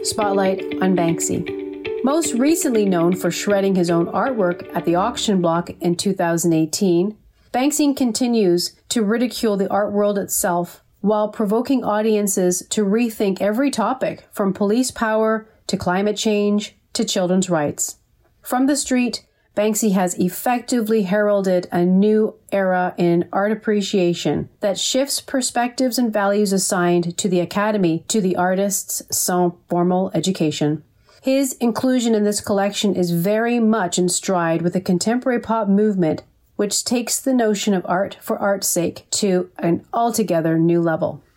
Spotlight on Banksy. Most recently known for shredding his own artwork at the auction block in 2018, Banksy continues to ridicule the art world itself while provoking audiences to rethink every topic from police power to climate change to children's rights. From the street, Banksy has effectively heralded a new era in art appreciation that shifts perspectives and values assigned to the academy to the artists sans formal education. His inclusion in this collection is very much in stride with the contemporary pop movement, which takes the notion of art for art's sake to an altogether new level.